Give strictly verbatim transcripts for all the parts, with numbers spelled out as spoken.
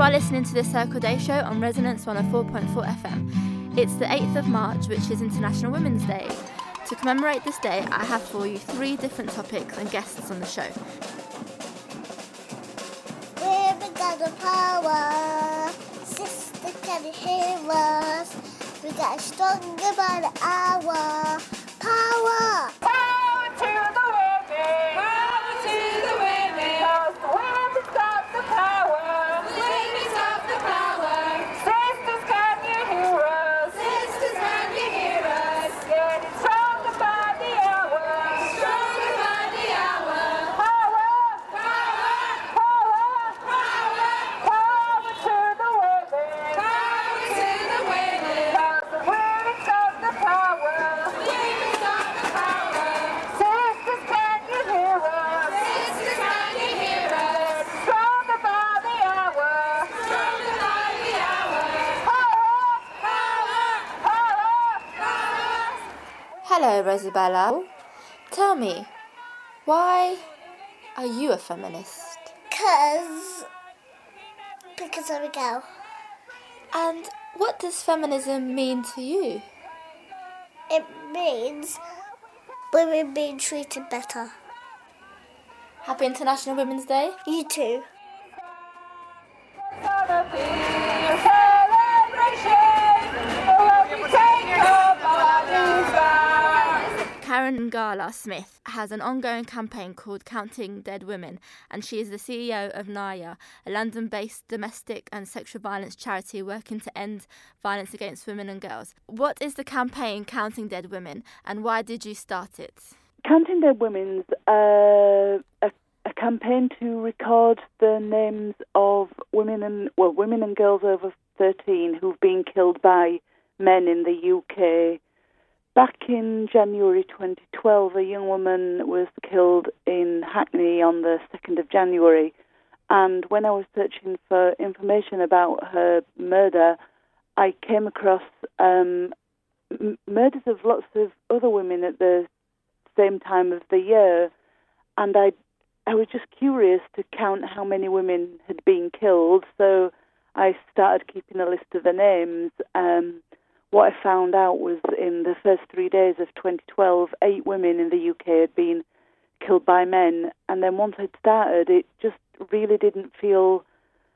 are listening to the Circle Day Show on Resonance one oh four point four F M. It's the eighth of March, which is International Women's Day. To commemorate this day, I have for you three different topics and guests on the show. Women got the power, sister can hear us. We got stronger by the hour. Power! Power to the women! Power to the women! Cause the women got the power! The women got the power! Sisters, can you hear us? Sisters, can you hear us? Getting stronger by the hour! Stronger by the hour! Power! Power! Power! Power! Power to the women! Power to the women! Cause the women got the power! Hello, Rosabella. Tell me, why are you a feminist? Cause, because I'm a girl. And what does feminism mean to you? It means women being treated better. Happy International Women's Day. You too. Karen Ngala Smith has an ongoing campaign called Counting Dead Women, and she is the C E O of Naya, a London-based domestic and sexual violence charity working to end violence against women and girls. What is the campaign Counting Dead Women, and why did you start it? Counting Dead Women's uh, a, a campaign to record the names of women and well, women and girls over thirteen who've been killed by men in the U K. Back in January twenty twelve, a young woman was killed in Hackney on the second of January. And when I was searching for information about her murder, I came across um, m- murders of lots of other women at the same time of the year. And I, I was just curious to count how many women had been killed. So I started keeping a list of the names. Um, What I found out was in the first three days of twenty twelve, eight women in the U K had been killed by men. And then once I'd started, it just really didn't feel,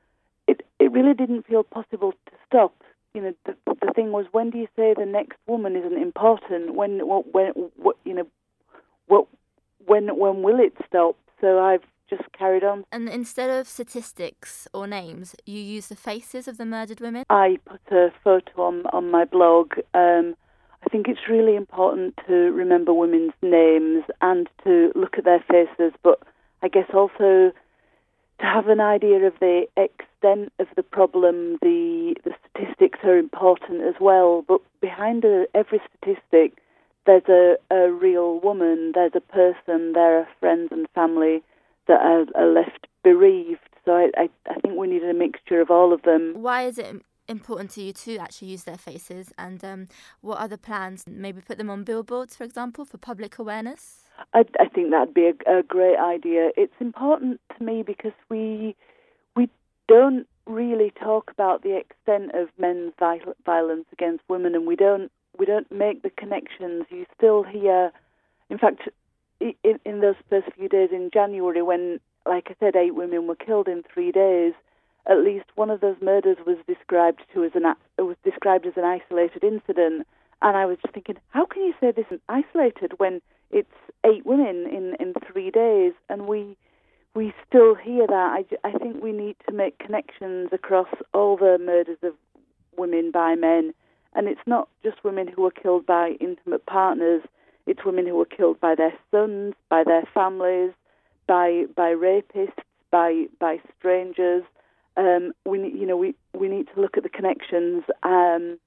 it, it really didn't feel possible to stop. You know, the, the thing was, when do you say the next woman isn't important? When, what, when, what, you know, what, when, when will it stop? So I've just carried on. And instead of statistics or names, you use the faces of the murdered women? I put a photo on, on my blog. Um, I think it's really important to remember women's names and to look at their faces, but I guess also to have an idea of the extent of the problem. The, the statistics are important as well, but behind a, every statistic, there's a, a real woman, there's a person, there are friends and family that are, are left bereaved. So I, I, I think we needed a mixture of all of them. Why is it important to you to actually use their faces, and um, what are the plans? Maybe put them on billboards, for example, for public awareness? I, I think that'd be a, a great idea. It's important to me because we we don't really talk about the extent of men's violence against women, and we don't we don't make the connections. You still hear, in fact, In, in those first few days in January, when, like I said, eight women were killed in three days, at least one of those murders was described to as an was described as an isolated incident. And I was just thinking, how can you say this is isolated when it's eight women in, in three days? And we we still hear that. I, I think we need to make connections across all the murders of women by men. And it's not just women who were killed by intimate partners. It's women who were killed by their sons, by their families, by by rapists, by by strangers. Um, we you know we, we need to look at the connections um,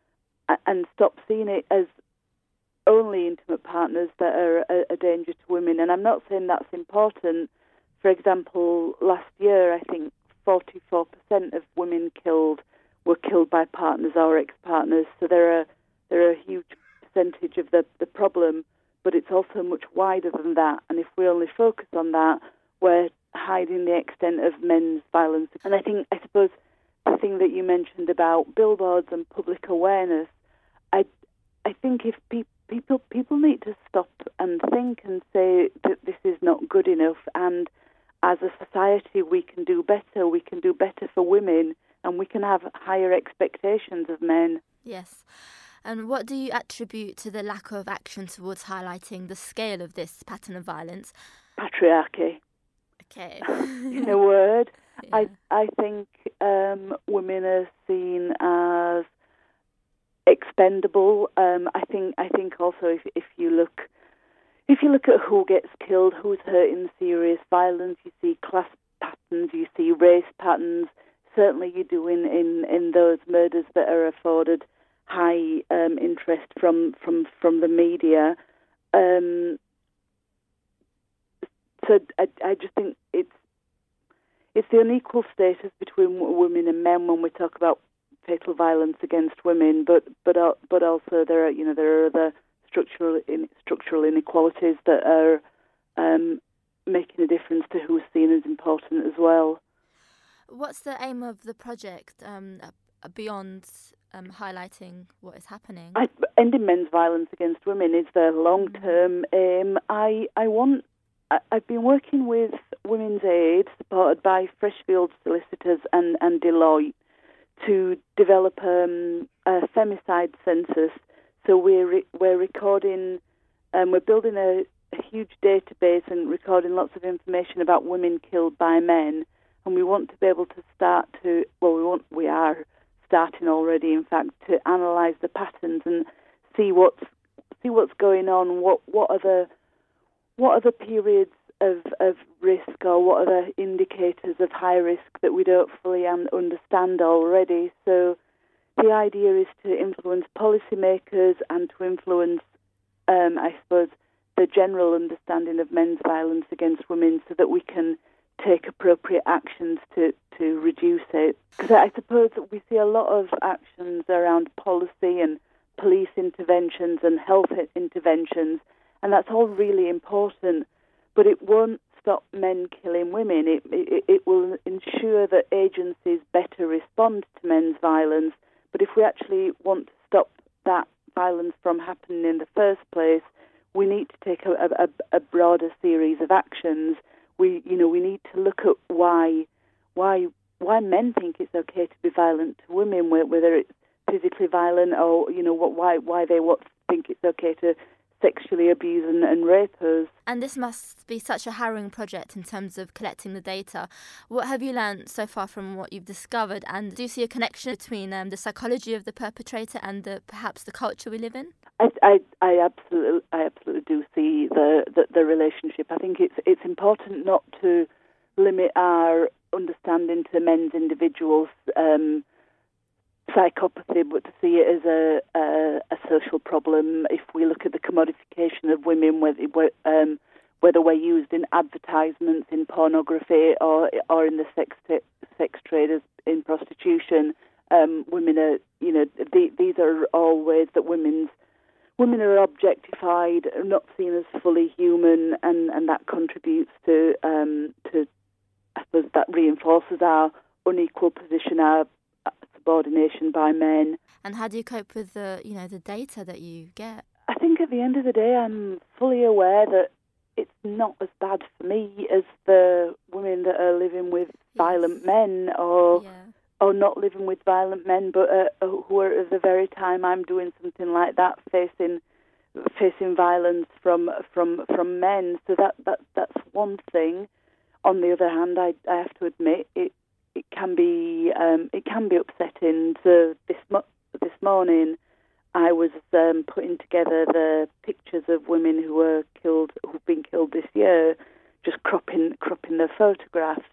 and stop seeing it as only intimate partners that are a, a danger to women. And I'm not saying that's important. For example, last year I think forty-four percent of women killed were killed by partners or ex-partners. So there are there are a huge percentage of the, the problem, but it's also much wider than that. And if we only focus on that, we're hiding the extent of men's violence. And I think, I suppose, the thing that you mentioned about billboards and public awareness, I I think if pe- people people need to stop and think and say that this is not good enough, and as a society we can do better. We can do better for women, and we can have higher expectations of men. Yes. And what do you attribute to the lack of action towards highlighting the scale of this pattern of violence? Patriarchy. Okay. In a word, Yeah. I I think um, women are seen as expendable. Um, I think I think also if if you look if you look at who gets killed, who's hurt in serious violence, you see class patterns, you see race patterns. Certainly, you do in, in, in those murders that are afforded high um, interest from from from the media. Um, so I, I just think it's it's the unequal status between w- women and men when we talk about fatal violence against women, but but uh, but also there are you know there are other structural in, structural inequalities that are um, making a difference to who's seen as important as well. What's the aim of the project um, uh, beyond um, highlighting what is happening? I, ending men's violence against women is the long-term aim. I I want. I, I've been working with Women's Aid, supported by Freshfields Solicitors and, and Deloitte, to develop um, a femicide census. So we're re- we're recording, um, we're building a, a huge database and recording lots of information about women killed by men. And we want to be able to start to, well, we want, we are starting already, in fact, to analyse the patterns and see what's see what's going on. What what are the what are the periods of of risk, or what are the indicators of high risk that we don't fully un- understand already? So the idea is to influence policymakers and to influence, um, I suppose, the general understanding of men's violence against women, so that we can take appropriate actions to, to reduce it. Because I suppose that we see a lot of actions around policy and police interventions and health interventions, and that's all really important, but it won't stop men killing women. It, it, it will ensure that agencies better respond to men's violence, but if we actually want to stop that violence from happening in the first place, we need to take a, a, a broader series of actions. We, you know, we need to look at why, why, why men think it's okay to be violent to women, whether it's physically violent or, you know, what, why, why they what think it's okay to sexually abuse and, and rape us. And this must be such a harrowing project in terms of collecting the data. What have you learned so far from what you've discovered? And do you see a connection between um, the psychology of the perpetrator and the, perhaps the culture we live in? I, I, I absolutely, I absolutely do see the, the, the relationship. I think it's it's important not to limit our understanding to men's individuals um, psychopathy, but to see it as a, a a social problem. If we look at the commodification of women, whether um, whether we're used in advertisements, in pornography, or or in the sex t- sex trade as in prostitution, um, women are you know the, these are all ways that women's Women are objectified, are not seen as fully human, and, and that contributes to um, to I suppose that reinforces our unequal position, our subordination by men. And how do you cope with the you know the data that you get? I think at the end of the day, I'm fully aware that it's not as bad for me as the women that are living with yes. violent men, or. Yeah. or not living with violent men, but uh, who are at the very time I'm doing something like that, facing facing violence from from from men. So that, that that's one thing. On the other hand, I, I have to admit it it can be um, it can be upsetting. So this mo- this morning, I was um, putting together the pictures of women who were killed, who've been killed this year, just cropping cropping their photographs,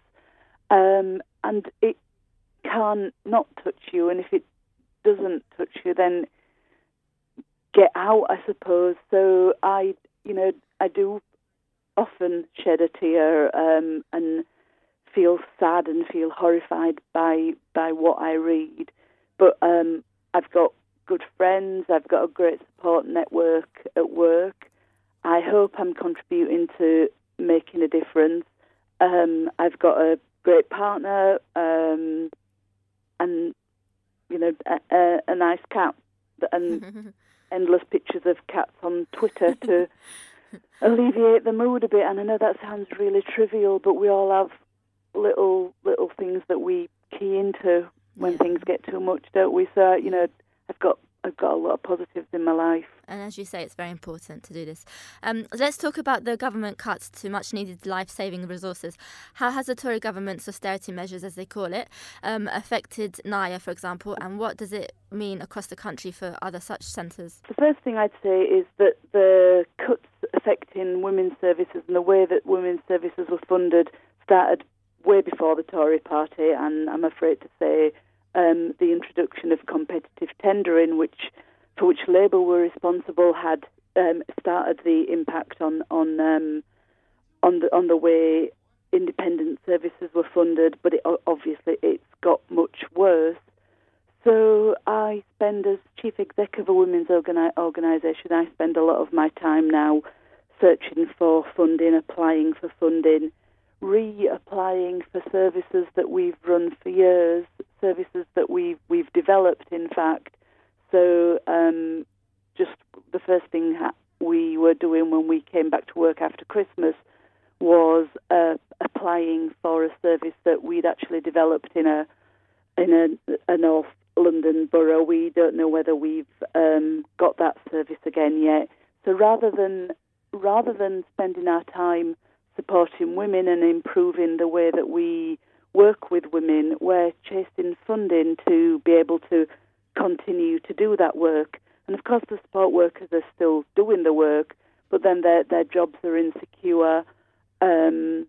um, and it can't not touch you, and if it doesn't touch you, then get out, I suppose. So I, you know, I do often shed a tear um, and feel sad and feel horrified by by what I read. But um, I've got good friends. I've got a great support network at work. I hope I'm contributing to making a difference. Um, I've got a great partner. Um, and you know, a, a, a nice cat and endless pictures of cats on Twitter to alleviate the mood a bit. And I know that sounds really trivial, but we all have little little things that we key into when Yeah. things get too much, don't we? So, you know, I've got I've got a lot of positives in my life. And as you say, it's very important to do this. Um, let's talk about the government cuts to much-needed life-saving resources. How has the Tory government's austerity measures, as they call it, um, affected Naya, for example, and what does it mean across the country for other such centres? The first thing I'd say is that the cuts affecting women's services and the way that women's services were funded started way before the Tory party, and I'm afraid to say um, the introduction of competitive tendering, which for which Labour were responsible, had um, started the impact on on um, on the on the way independent services were funded. But it, obviously, it's got much worse. So I spend, as chief exec of a women's organi- organisation, I spend a lot of my time now searching for funding, applying for funding, reapplying for services that we've run for years, services that we've we've developed, in fact. So um, just the first thing ha- we were doing when we came back to work after Christmas was uh, applying for a service that we'd actually developed in a in a, a North London borough. We don't know whether we've um, got that service again yet. So rather than rather than spending our time supporting women and improving the way that we work with women, we're chasing funding to be able to continue to do that work. And of course the support workers are still doing the work, but then their their jobs are insecure, um,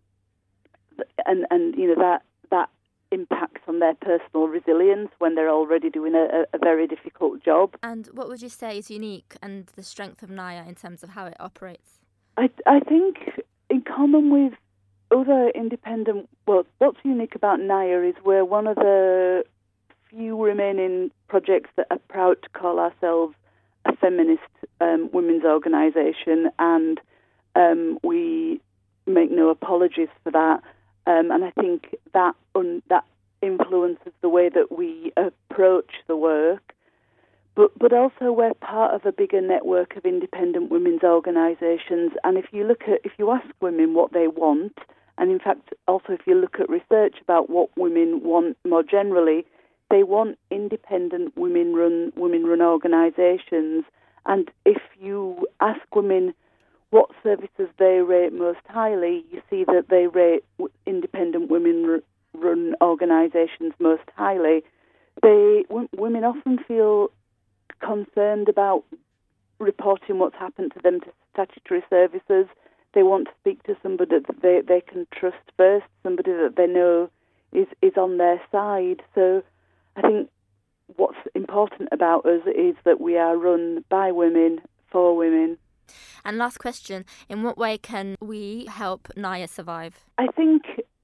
and and you know that that impacts on their personal resilience when they're already doing a, a very difficult job. And what would you say is unique and the strength of Naya in terms of how it operates? I I think in common with other independent, well, what's unique about Naya is we're one of the few remaining projects that are proud to call ourselves a feminist um, women's organisation, and um, we make no apologies for that. Um, and I think that un- that influences the way that we approach the work. But but also we're part of a bigger network of independent women's organisations. And if you look at if you ask women what they want, and in fact also if you look at research about what women want more generally, they want independent women-run women-run organisations. And if you ask women what services they rate most highly, you see that they rate independent women-run organisations most highly. They w- women often feel concerned about reporting what's happened to them to statutory services. They want to speak to somebody that they, they can trust first, somebody that they know is, is on their side. So I think what's important about us is that we are run by women, for women. And last question, in what way can we help Naya survive? I think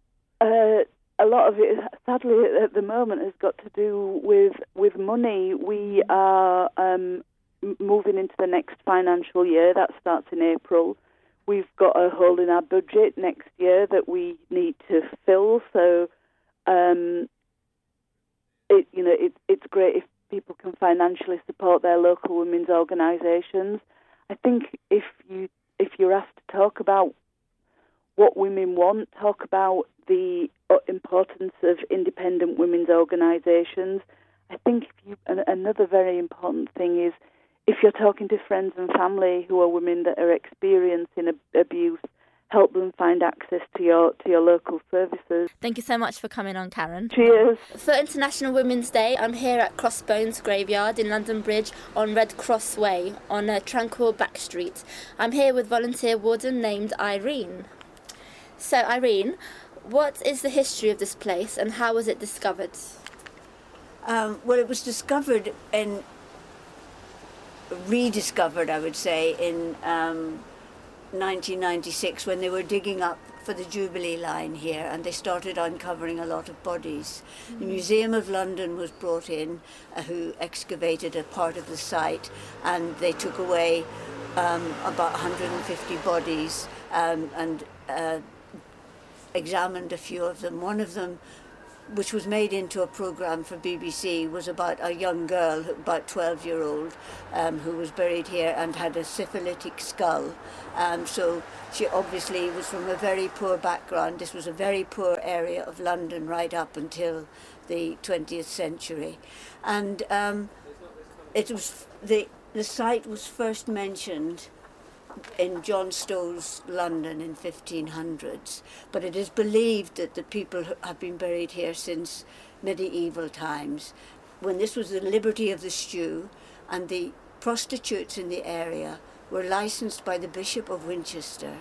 uh, a lot of it, sadly, at the moment, has got to do with, with money. We are um, moving into the next financial year. That starts in April. We've got a hole in our budget next year that we need to fill. So, um, it, you know, it, it's great if people can financially support their local women's organisations. I think if you if you're asked to talk about what women want, talk about the importance of independent women's organisations. I think if you, another very important thing is if you're talking to friends and family who are women that are experiencing abuse, help them find access to your to your local services. Thank you so much for coming on, Karen. Cheers. For International Women's Day, I'm here at Crossbones Graveyard in London Bridge on Red Cross Way on a tranquil back street. I'm here with volunteer warden named Irene. So, Irene, what is the history of this place and how was it discovered? Um, well, it was discovered and rediscovered, I would say, in um, nineteen ninety-six when they were digging up for the Jubilee line here, and they started uncovering a lot of bodies. Mm-hmm. The Museum of London was brought in, uh, who excavated a part of the site, and they took away um, about one hundred fifty bodies um, and uh, examined a few of them. One of them which was made into a programme for B B C, was about a young girl, about twelve year old, um, who was buried here and had a syphilitic skull. Um, so she obviously was from a very poor background. This was a very poor area of London right up until the twentieth century. And um, it was the, the site was first mentioned in John Stow's London in fifteen hundreds, but it is believed that the people have been buried here since medieval times, when this was the liberty of the stew, and the prostitutes in the area were licensed by the Bishop of Winchester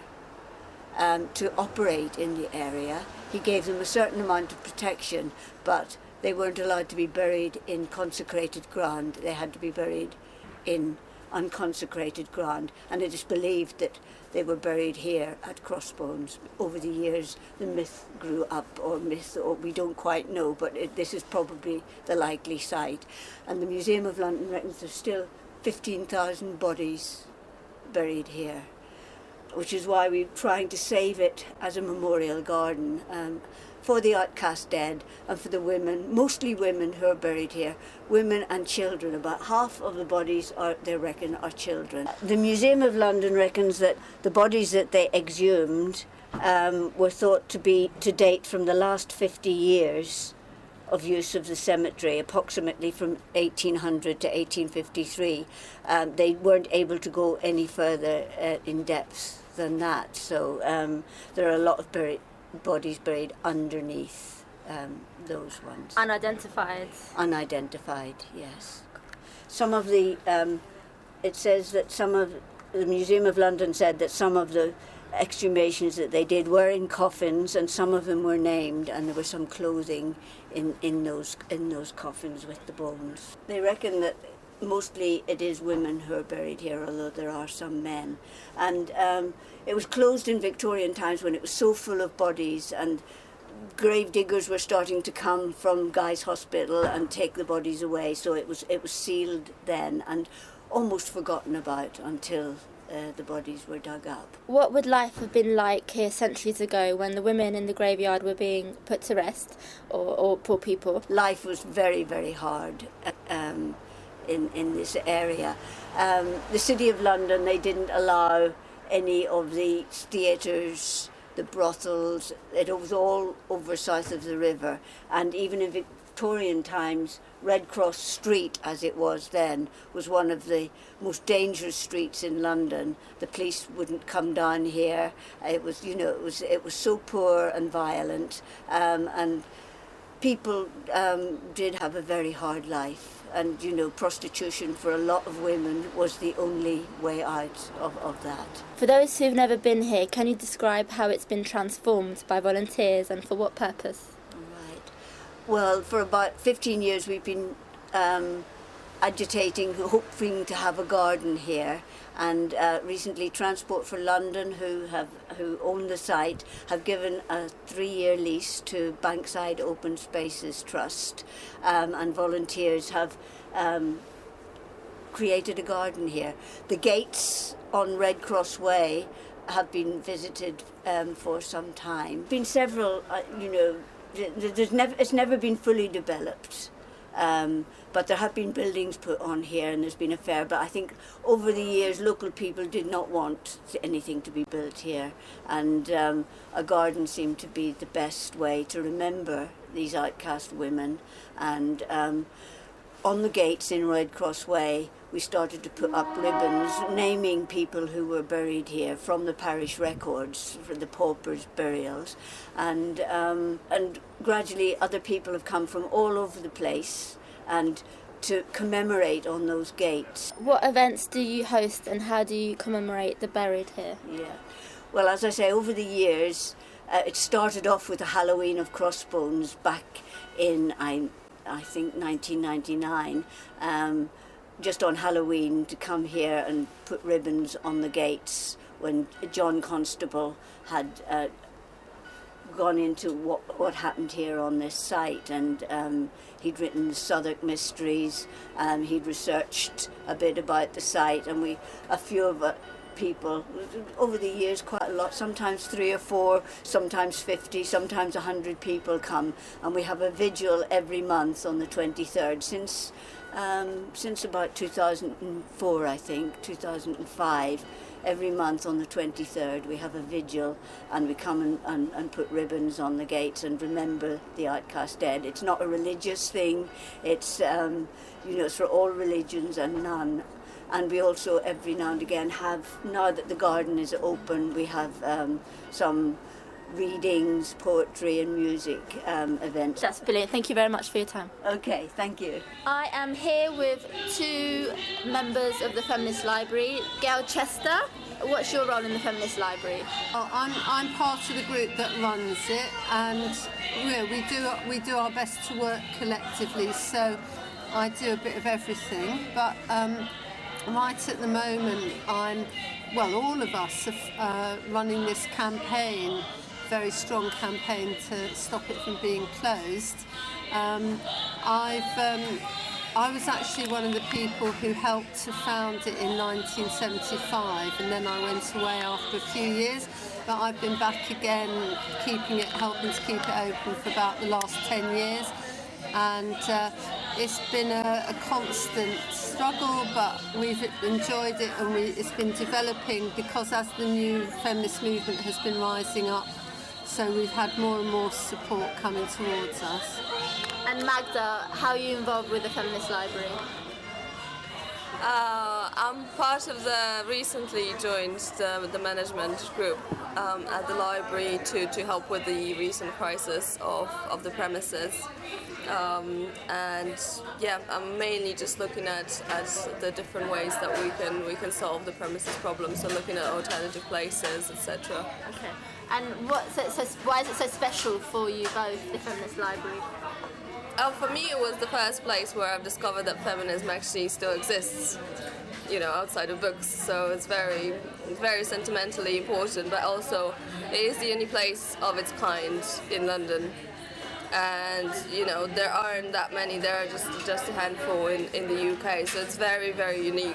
um, to operate in the area. He gave them a certain amount of protection, but they weren't allowed to be buried in consecrated ground. They had to be buried in unconsecrated ground, and it is believed that they were buried here at Crossbones. Over the years the myth grew up, or myth, or we don't quite know, but it, this is probably the likely site. And the Museum of London reckons there's still fifteen thousand bodies buried here, which is why we're trying to save it as a memorial garden um, for the outcast dead and for the women, mostly women who are buried here, women and children. About half of the bodies, are, they reckon, are children. The Museum of London reckons that the bodies that they exhumed um, were thought to be to date from the last fifty years of use of the cemetery, approximately from eighteen hundred to eighteen fifty-three. Um, they weren't able to go any further uh, in depth than that, so um, there are a lot of buried bodies buried underneath um, those ones. Unidentified. Unidentified, yes. Some of the, um, it says that some of, the Museum of London said that some of the exhumations that they did were in coffins, and some of them were named, and there was some clothing in, in those in those coffins with the bones. They reckon that mostly it is women who are buried here, although there are some men. And um, it was closed in Victorian times when it was so full of bodies, and grave diggers were starting to come from Guy's Hospital and take the bodies away. So it was it was sealed then and almost forgotten about until uh, the bodies were dug up. What would life have been like here centuries ago when the women in the graveyard were being put to rest, or, or poor people? Life was very, very hard. Um, In, in this area. Um, the City of London, they didn't allow any of the theatres, the brothels. It was all over south of the river. And even in Victorian times, Red Cross Street, as it was then, was one of the most dangerous streets in London. The police wouldn't come down here. It was, you know, it was it was so poor and violent, um, and people um, did have a very hard life. And, you know, prostitution for a lot of women was the only way out of, of that. For those who've never been here, can you describe how it's been transformed by volunteers and for what purpose? Right. Well, for about fifteen years we've been um, agitating, hoping to have a garden here. And uh, recently Transport for London, who have who own the site, have given a three-year lease to Bankside Open Spaces Trust, um, and volunteers have um, created a garden here. The gates on Red Cross Way have been visited um, for some time. Been several, uh, you know, there's never it's never been fully developed. Um, but there have been buildings put on here, and there's been a fair, but I think over the years local people did not want anything to be built here, and um, a garden seemed to be the best way to remember these outcast women. And um, on the gates in Red Cross Way we started to put up ribbons naming people who were buried here from the parish records for the paupers' burials, and um, and gradually other people have come from all over the place and to commemorate on those gates. What events do you host and how do you commemorate the buried here? Yeah, well, as I say, over the years uh, it started off with the Halloween of Crossbones back in I I think nineteen ninety-nine. Um, just on Halloween, to come here and put ribbons on the gates when John Constable had uh, gone into what what happened here on this site, and um, he'd written the Southwark Mysteries, um, he'd researched a bit about the site, and we a few of uh, people. Over the years, quite a lot, sometimes three or four, sometimes fifty, sometimes one hundred people come, and we have a vigil every month on the twenty-third, since um, since about two thousand four, I think, two thousand five. Every month on the twenty-third we have a vigil, and we come and, and, and put ribbons on the gates and remember the outcast dead. It's not a religious thing, it's um, you know, it's for all religions and none. And we also every now and again have, now that the garden is open, we have um, some readings, poetry and music um, events. That's brilliant. Thank you very much for your time. Okay, thank you. I am here with two members of the Feminist Library. Gail Chester, what's your role in the Feminist Library? Well, I'm I'm part of the group that runs it, and you know, we do we do our best to work collectively. So I do a bit of everything, but um, right at the moment, I'm well, all of us are uh, running this campaign. Very strong campaign to stop it from being closed. Um, I've um, I was actually one of the people who helped to found it in nineteen seventy-five, and then I went away after a few years. But I've been back again, keeping it, helping to keep it open for about the last ten years, and uh, it's been a, a constant struggle. But we've enjoyed it, and we, it's been developing because as the new feminist movement has been rising up. So we've had more and more support coming towards us. And Magda, how are you involved with the Feminist Library? Uh, I'm part of the recently joined the, the management group um, at the library to, to help with the recent crisis of, of the premises. Um, and yeah, I'm mainly just looking at, at the different ways that we can we can solve the premises problem. So looking at alternative places, et cetera. Okay. And what's it so, why is it so special for you both, the Feminist Library? Uh, for me, it was the first place where I've discovered that feminism actually still exists, you know, outside of books. So it's very, very sentimentally important, but also it is the only place of its kind in London. And, you know, there aren't that many, there are just, just a handful in, in the U K, so it's very, very unique.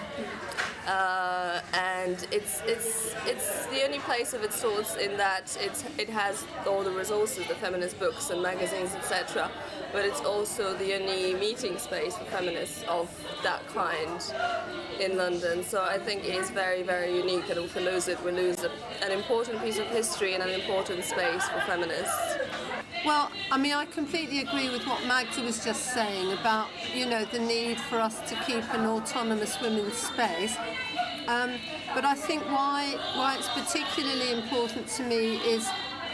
Uh, and it's it's it's the only place of its sorts in that it's it has all the resources, the feminist books and magazines, et cetera. But it's also the only meeting space for feminists of that kind in London. So I think it is very, very unique, and if we lose it, we lose a, an important piece of history and an important space for feminists. Well, I mean, I completely agree with what Magda was just saying about, you know, the need for us to keep an autonomous women's space. Um, but I think why why it's particularly important to me is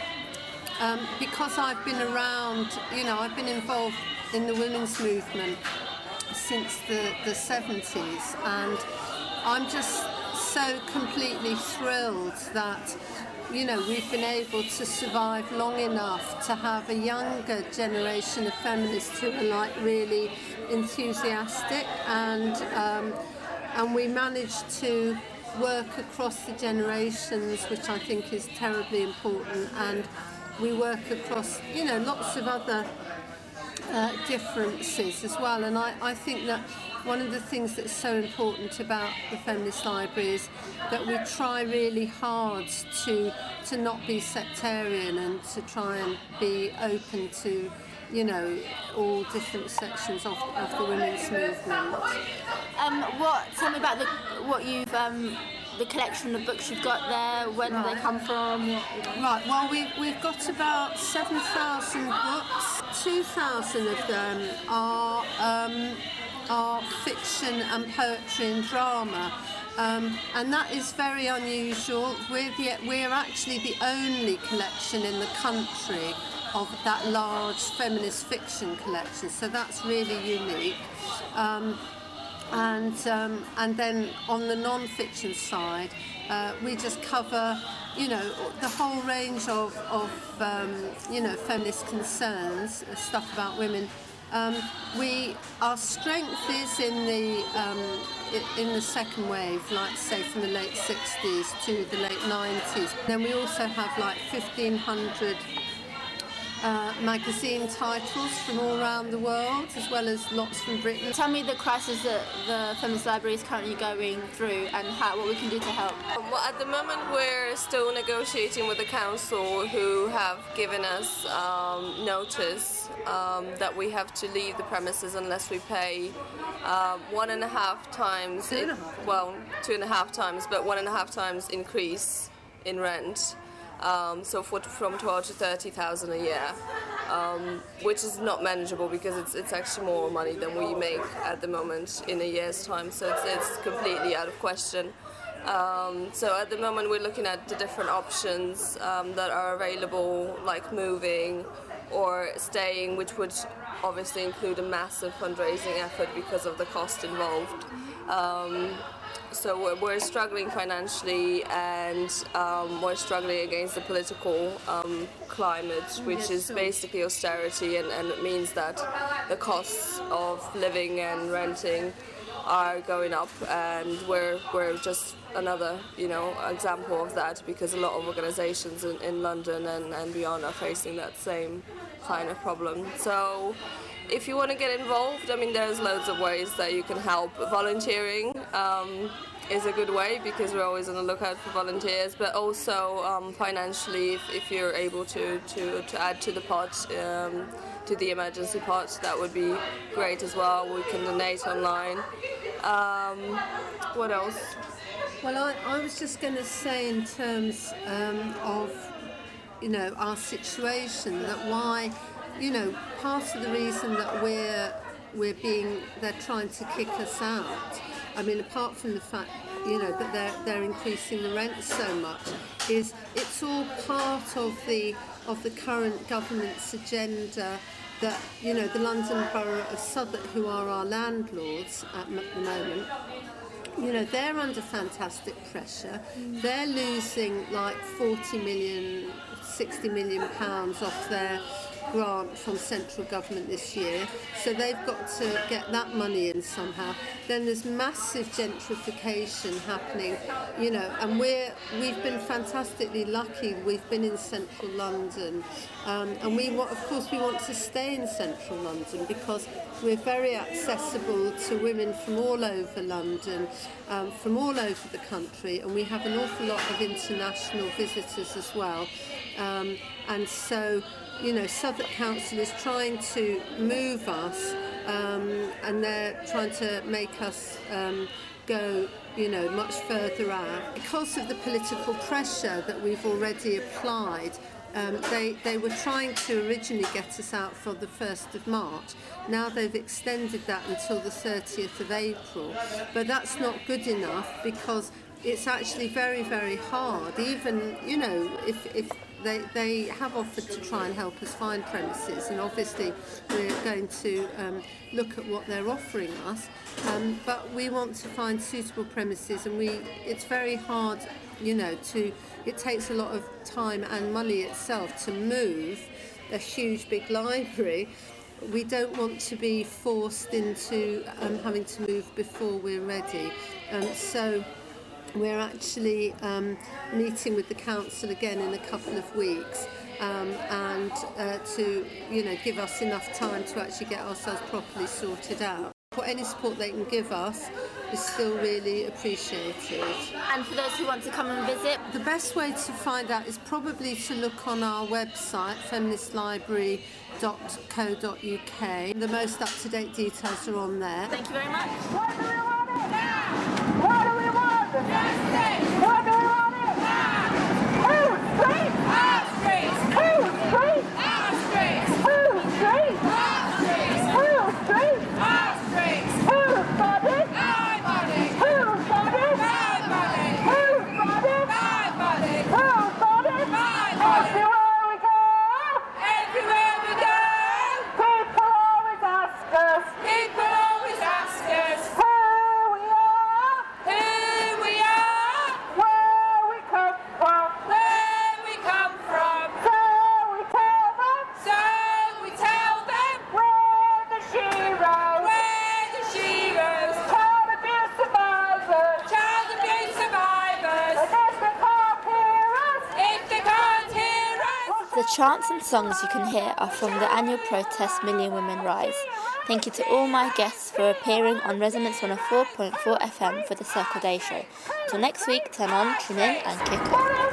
um, because I've been around, you know, I've been involved in the women's movement since the, the seventies, and I'm just so completely thrilled that, you know, we've been able to survive long enough to have a younger generation of feminists who are like really enthusiastic, and um, and we managed to work across the generations, which I think is terribly important, and we work across, you know, lots of other uh, differences as well. And I, I think that one of the things that's so important about the Feminist Library is that we try really hard to to not be sectarian and to try and be open to, you know, all different sections of, of the women's movement. Um, what? Tell me about the what you've um, the collection of books you've got there. Where do they come from? What, you know? Right. Well, we've we've got about seven thousand books. Two thousand of them are. Um, are fiction and poetry and drama, um, and that is very unusual. We're, the, we're actually the only collection in the country of that large feminist fiction collection, so that's really unique. Um, and um, and then on the non-fiction side, uh, we just cover, you know, the whole range of, of um, you know, feminist concerns, stuff about women. Um, we our strength is in the um, in the second wave, like say from the late sixties to the late nineties. Then we also have like fifteen hundred uh, magazine titles from all around the world, as well as lots from Britain. Tell me the crisis that the Feminist Library is currently going through and how, what we can do to help. Well, at the moment we're still negotiating with the council, who have given us um, notice um, that we have to leave the premises unless we pay um, one and a half times, Two and a it- half. well, two and a half times, but one and a half times increase in rent. Um, so for, from twelve to thirty thousand a year, um, which is not manageable because it's it's actually more money than we make at the moment in a year's time. So it's it's completely out of question. Um, so at the moment we're looking at the different options um, that are available, like moving or staying, which would obviously include a massive fundraising effort because of the cost involved. Um, So we're, we're struggling financially, and um, we're struggling against the political um, climate, which is basically austerity, and, and it means that the costs of living and renting are going up, and we're we're just another, you know, example of that, because a lot of organisations in, in London and, and beyond are facing that same kind of problem. So if you want to get involved, I mean, there's loads of ways that you can help. Volunteering um, is a good way, because we're always on the lookout for volunteers, but also um, financially, if, if you're able to, to, to add to the pot, um, to the emergency pot, that would be great as well. We can donate online. Um, what else? Well, I, I was just going to say, in terms um, of, you know, our situation, that why, you know, part of the reason that we're we're being, they're trying to kick us out, I mean, apart from the fact, you know, that they're they're increasing the rent so much, is it's all part of the of the current government's agenda. That, you know, the London Borough of Southwark, who are our landlords at m- the moment, you know, they're under fantastic pressure. They're losing like forty million, sixty million pounds off their grant from central government this year, so they've got to get that money in somehow. Then there's massive gentrification happening, you know, and we're we've been fantastically lucky. We've been in central London, um, and we want, of course, we want to stay in central London because we're very accessible to women from all over London, um, from all over the country, and we have an awful lot of international visitors as well, um, and so, you know, Southwark Council is trying to move us, um, and they're trying to make us um, go, you know, much further out. Because of the political pressure that we've already applied, um, they, they were trying to originally get us out for the first of March. Now they've extended that until the thirtieth of April. But that's not good enough, because it's actually very, very hard. Even, you know, if... if They, they have offered to try and help us find premises, and obviously we're going to um, look at what they're offering us, um, but we want to find suitable premises, and we it's very hard, you know, to it takes a lot of time and money itself to move a huge big library. We don't want to be forced into um, having to move before we're ready, um, so we're actually um, meeting with the council again in a couple of weeks, um, and uh, to, you know, give us enough time to actually get ourselves properly sorted out. For any support they can give us is still really appreciated. And for those who want to come and visit, The best way to find out is probably to look on our website, feminist library dot co dot U K. The most up-to-date details are on there. thank you very much. What do we want it? Now! What do we want? Justice! What do we want it? Now! Who's street? Our streets! Who's street? Our streets! Who's street? Our streets! Who's street? Our streets! Whose body? My body! Whose body? My body! Whose body? My body! Whose body? My body! Everywhere we go! Everywhere we go! People always ask us! People always ask us! Who we are! Who we are! Where we come from! Where we come from! So we tell them! So we tell them! We're the sheroes! We're the sheroes! Child abuse survivors! Child abuse survivors! And if they can't hear us! If they can't hear us! The chants and songs you can hear are from the annual protest Million Women Rise. Thank you to all my guests for appearing on Resonance one oh four point four F M for the Circle Day Show. Till next week, turn on, tune in and kick on.